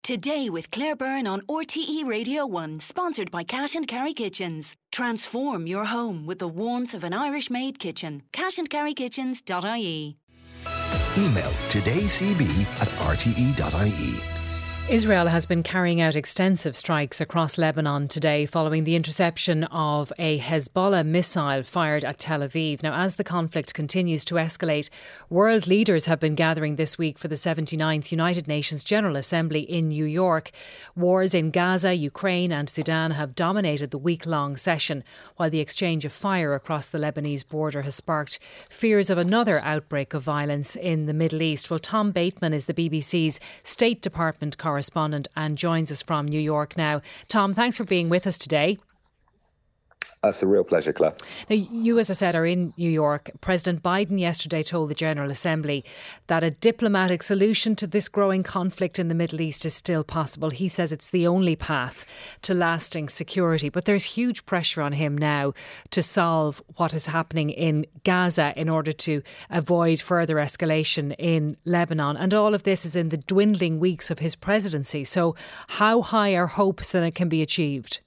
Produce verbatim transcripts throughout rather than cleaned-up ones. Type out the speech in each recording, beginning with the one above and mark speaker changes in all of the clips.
Speaker 1: Today with Claire Byrne on R T E Radio one, sponsored by Cash and Carry Kitchens. Transform your home with the warmth of an Irish-made kitchen. cash and carry kitchens dot I E.
Speaker 2: Email todaycb at r t e dot I E.
Speaker 3: Israel has been carrying out extensive strikes across Lebanon today following the interception of a Hezbollah missile fired at Tel Aviv. Now, as the conflict continues to escalate, world leaders have been gathering this week for the seventy-ninth United Nations General Assembly in New York. Wars in Gaza, Ukraine and Sudan have dominated the week-long session, while the exchange of fire across the Lebanese border has sparked fears of another outbreak of violence in the Middle East. Well, Tom Bateman is the B B C's State Department correspondent correspondent and joins us from New York now. Tom, thanks for being with us today.
Speaker 4: That's a real pleasure, Claire.
Speaker 3: Now, you, as I said, are in New York. President Biden yesterday told the General Assembly that a diplomatic solution to this growing conflict in the Middle East is still possible. He says it's the only path to lasting security. But there's huge pressure on him now to solve what is happening in Gaza in order to avoid further escalation in Lebanon. And all of this is in the dwindling weeks of his presidency. So how high are hopes that it can be achieved?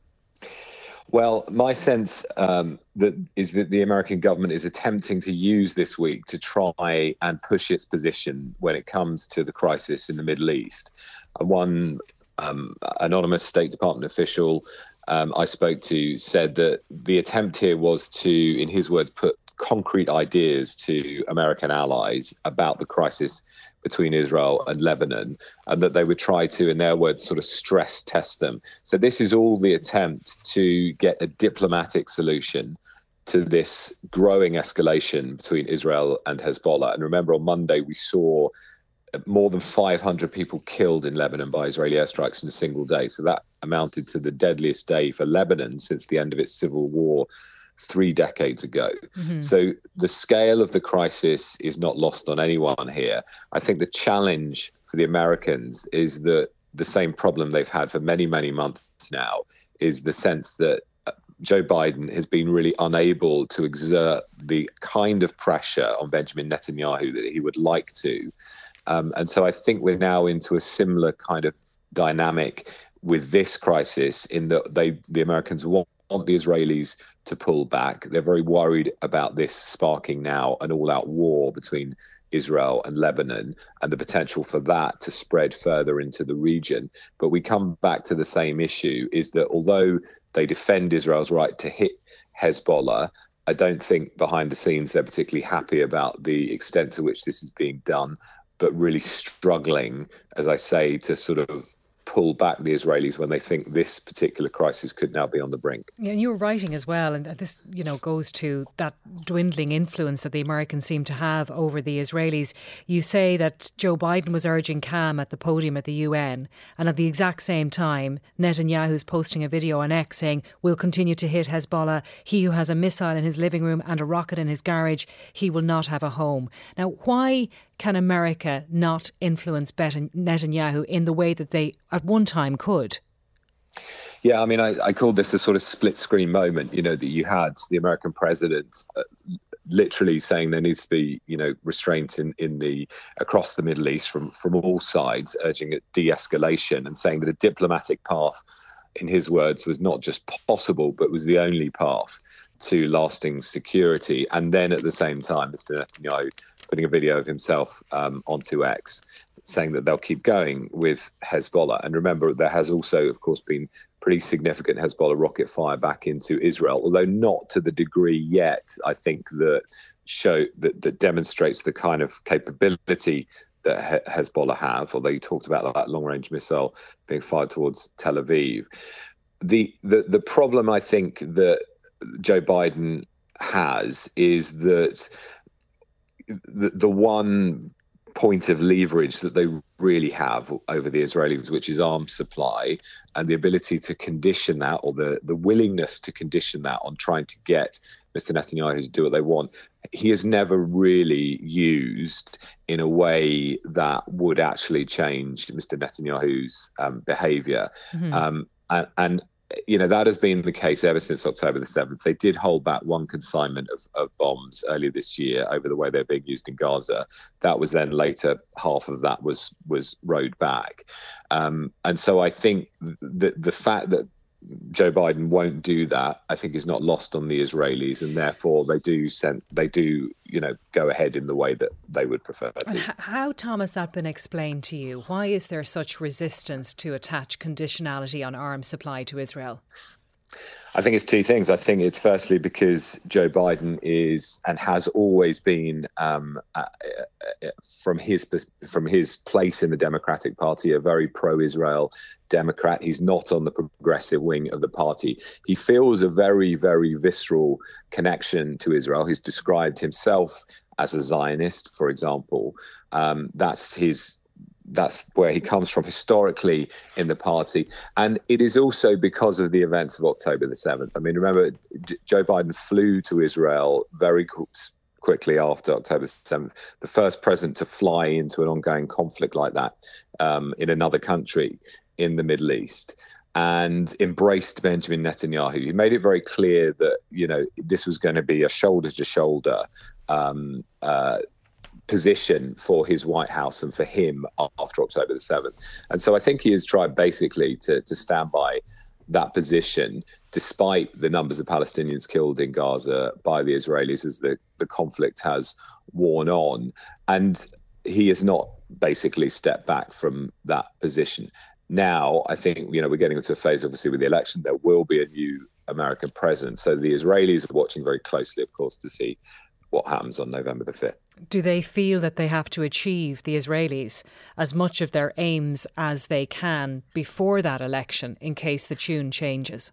Speaker 4: Well, my sense um, that is that the American government is attempting to use this week to try and push its position when it comes to the crisis in the Middle East. Uh, one um, anonymous State Department official um, I spoke to said that the attempt here was to, in his words, put concrete ideas to American allies about the crisis between Israel and Lebanon, and that they would try to, in their words, sort of stress test them. So this is all the attempt to get a diplomatic solution to this growing escalation between Israel and Hezbollah. And remember, on Monday, we saw more than five hundred people killed in Lebanon by Israeli airstrikes in a single day. So that amounted to the deadliest day for Lebanon since the end of its civil war three decades ago. Mm-hmm. So the scale of the crisis is not lost on anyone here. I think the challenge for the Americans is that the same problem they've had for many, many months now is the sense that Joe Biden has been really unable to exert the kind of pressure on Benjamin Netanyahu that he would like to. Um, and so I think we're now into a similar kind of dynamic with this crisis in that they, the Americans want want the Israelis to pull back. They're very worried about this sparking now an all-out war between Israel and Lebanon and the potential for that to spread further into the region. But we come back to the same issue, is that although they defend Israel's right to hit Hezbollah, I don't think behind the scenes they're particularly happy about the extent to which this is being done, but really struggling, as I say, to sort of pull back the Israelis when they think this particular crisis could now be on the brink.
Speaker 3: Yeah, and you were writing as well, and this, you know, goes to that dwindling influence that the Americans seem to have over the Israelis. You say that Joe Biden was urging calm at the podium at the U N, and at the exact same time, Netanyahu's posting a video on X saying, "We'll continue to hit Hezbollah. He who has a missile in his living room and a rocket in his garage, he will not have a home." Now, why can America not influence Netanyahu in the way that they at one time could?
Speaker 4: Yeah, I mean, I, I called this a sort of split screen moment, you know, that you had the American president uh, literally saying there needs to be, you know, restraint in, in the across the Middle East from, from all sides, urging de-escalation and saying that a diplomatic path, in his words, was not just possible, but was the only path to lasting security. And then at the same time, Mister Netanyahu putting a video of himself um, onto X saying that they'll keep going with Hezbollah. And remember, there has also, of course, been pretty significant Hezbollah rocket fire back into Israel, although not to the degree yet, I think, that show that, that demonstrates the kind of capability that Hezbollah have, although you talked about that long-range missile being fired towards Tel Aviv. The, the, the problem, I think, that Joe Biden has is that the, the one point of leverage that they really have over the Israelis, which is arms supply, and the ability to condition that, or the, the willingness to condition that on trying to get Mister Netanyahu to do what they want, he has never really used in a way that would actually change Mister Netanyahu's um, behavior. Mm-hmm. Um, and, and you know, that has been the case ever since October the seventh. They did hold back one consignment of, of bombs earlier this year over the way they're being used in Gaza. That was then later, half of that was was rowed back. Um, and so I think the, the fact that Joe Biden won't do that, I think, is not lost on the Israelis, and therefore they do send, they do, you know, go ahead in the way that they would prefer to.
Speaker 3: How, Tom, has that been explained to you? Why is there such resistance to attach conditionality on arms supply to Israel?
Speaker 4: I think it's two things. I think it's firstly because Joe Biden is and has always been, um, uh, uh, from his from his place in the Democratic Party, a very pro-Israel Democrat. He's not on the progressive wing of the party. He feels a very, very visceral connection to Israel. He's described himself as a Zionist, for example. Um, that's his. That's where he comes from historically in the party. And it is also because of the events of October the seventh. I mean, remember, J- Joe Biden flew to Israel very qu- quickly after October the seventh, the first president to fly into an ongoing conflict like that um, in another country in the Middle East, and embraced Benjamin Netanyahu. He made it very clear that, you know, this was going to be a shoulder-to-shoulder um, uh position for his White House and for him after October the seventh. And so I think he has tried basically to, to stand by that position, despite the numbers of Palestinians killed in Gaza by the Israelis as the, the conflict has worn on. And he has not basically stepped back from that position. Now, I think, you know, we're getting into a phase, obviously, with the election. There will be a new American president. So the Israelis are watching very closely, of course, to see what happens on November the fifth.
Speaker 3: Do they feel that they have to achieve, the Israelis, as much of their aims as they can before that election in case the tune changes?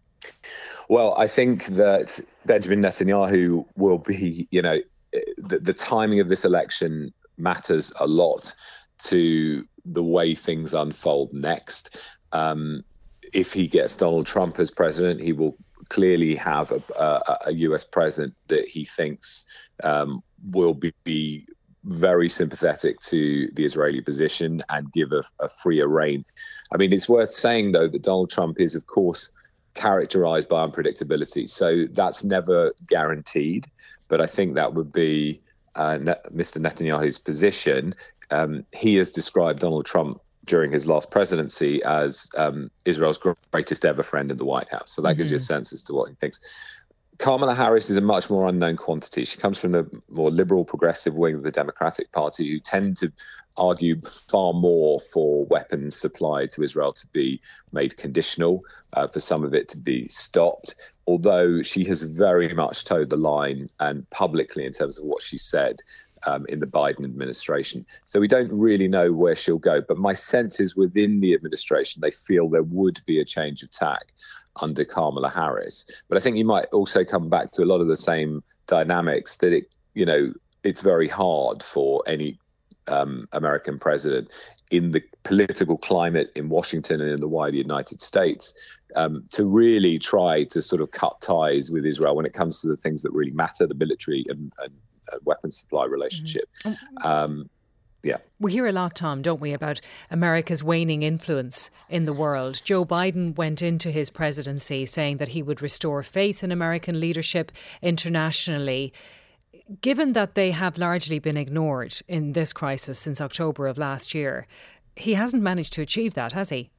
Speaker 4: Well, I think that Benjamin Netanyahu will be, you know, the, the timing of this election matters a lot to the way things unfold next. Um, if he gets Donald Trump as president, he will clearly have a, a, a U S president that he thinks um, will be, be very sympathetic to the Israeli position and give a, a freer rein. I mean, it's worth saying, though, that Donald Trump is, of course, characterized by unpredictability. So that's never guaranteed. But I think that would be uh, Mister Netanyahu's position. Um, he has described Donald Trump during his last presidency as um, Israel's greatest ever friend in the White House. So that mm-hmm. gives you a sense as to what he thinks. Kamala Harris is a much more unknown quantity. She comes from the more liberal progressive wing of the Democratic Party, who tend to argue far more for weapons supply to Israel to be made conditional, uh, for some of it to be stopped, although she has very much towed the line and publicly in terms of what she said Um, in the Biden administration. So we don't really know where she'll go. But my sense is within the administration, they feel there would be a change of tack under Kamala Harris. But I think you might also come back to a lot of the same dynamics that, it, you know, it's very hard for any um, American president in the political climate in Washington and in the wider United States um, to really try to sort of cut ties with Israel when it comes to the things that really matter, the military and, and weapons supply relationship. Mm-hmm. Um, yeah.
Speaker 3: We hear a lot, Tom, don't we, about America's waning influence in the world. Joe Biden went into his presidency saying that he would restore faith in American leadership internationally. Given that they have largely been ignored in this crisis since October of last year, he hasn't managed to achieve that, has he?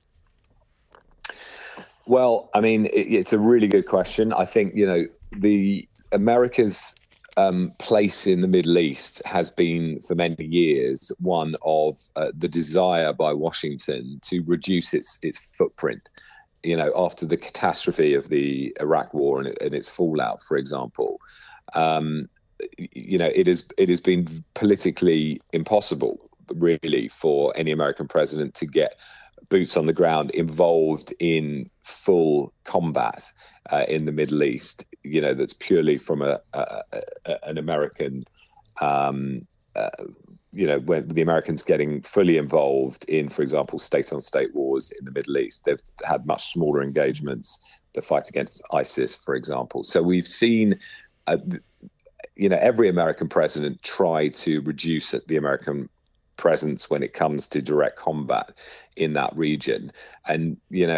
Speaker 4: Well, I mean, it, it's a really good question. I think, you know, the America's Um, place in the Middle East has been for many years one of uh, the desire by Washington to reduce its its footprint. You know, after the catastrophe of the Iraq War and, and its fallout, for example, um, you know, it has it has been politically impossible, really, for any American president to get boots on the ground involved in full combat uh, in the Middle East, you know, that's purely from a, a, a an American, um, uh, you know, when the Americans getting fully involved in, for example, state-on-state wars in the Middle East. They've had much smaller engagements, the fight against ISIS, for example. So we've seen, uh, you know, every American president try to reduce the American presence when it comes to direct combat in that region. And, you know,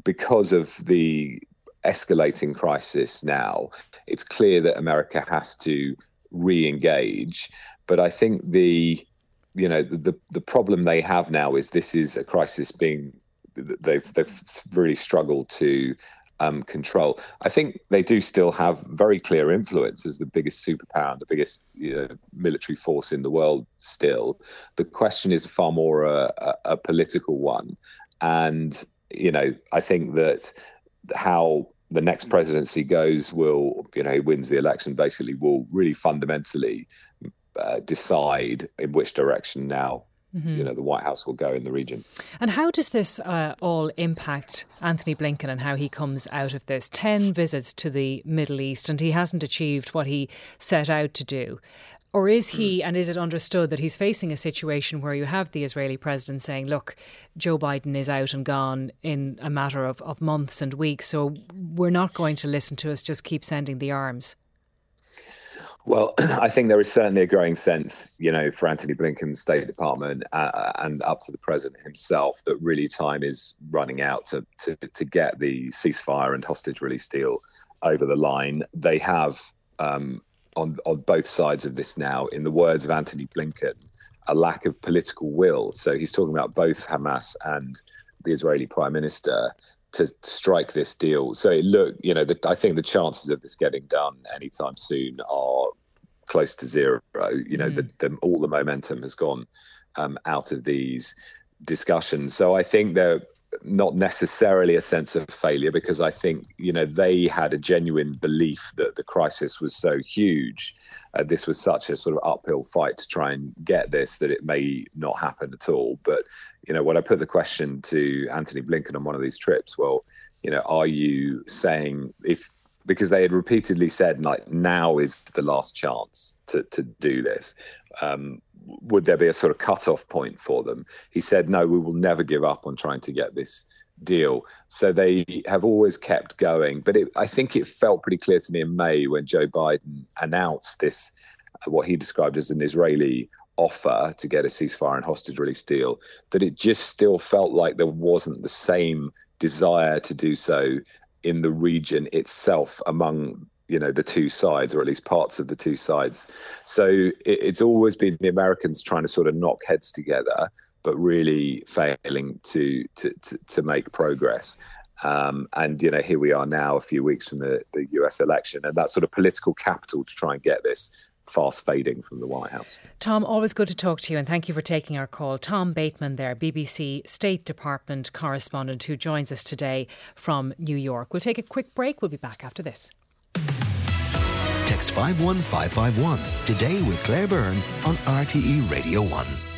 Speaker 4: because of the escalating crisis now, it's clear that America has to re-engage. But I think the, you know, the the problem they have now is this is a crisis being they've they've really struggled to um, control. I think they do still have very clear influence as the biggest superpower and the biggest, you know, military force in the world still. The question is far more a, a, a political one. And, you know, I think that how the next presidency goes will, you know, who wins the election basically will really fundamentally uh, decide in which direction now Mm-hmm. you know, the White House will go in the region.
Speaker 3: And how does this uh, all impact Anthony Blinken and how he comes out of this? Ten visits to the Middle East and he hasn't achieved what he set out to do. Or is he, mm. and is it understood that he's facing a situation where you have the Israeli president saying, look, Joe Biden is out and gone in a matter of, of months and weeks, so we're not going to listen to us, just keep sending the arms?
Speaker 4: Well, I think there is certainly a growing sense, you know, for Anthony Blinken's State Department uh, and up to the president himself, that really time is running out to, to to get the ceasefire and hostage release deal over the line. They have, um, on on both sides of this now, in the words of Anthony Blinken, a lack of political will. So he's talking about both Hamas and the Israeli Prime Minister to strike this deal. So look, you know, the, I think the chances of this getting done anytime soon are close to zero. You know, mm. the, the, all the momentum has gone um, out of these discussions. So I think they're not necessarily a sense of failure, because I think, you know, they had a genuine belief that the crisis was so huge, uh, this was such a sort of uphill fight to try and get this, that it may not happen at all. But, you know, when I put the question to Anthony Blinken on one of these trips, well, you know, are you saying if, because they had repeatedly said, like, now is the last chance to, to do this, um, would there be a sort of cutoff point for them? He said, no, we will never give up on trying to get this deal. So they have always kept going. But it, I think it felt pretty clear to me in May when Joe Biden announced this, uh, what he described as an Israeli offer to get a ceasefire and hostage release deal, that it just still felt like there wasn't the same desire to do so in the region itself among, you know, the two sides, or at least parts of the two sides. So it, it's always been the Americans trying to sort of knock heads together, but really failing to to to, to make progress. Um, and, you know, here we are now, a few weeks from the, the U S election, and that sort of political capital to try and get this fast fading from the White House.
Speaker 3: Tom, always good to talk to you, and thank you for taking our call. Tom Bateman there, B B C State Department correspondent, who joins us today from New York. We'll take a quick break. We'll be back after this.
Speaker 2: Text five one five five one today with Claire Byrne on R T E Radio one.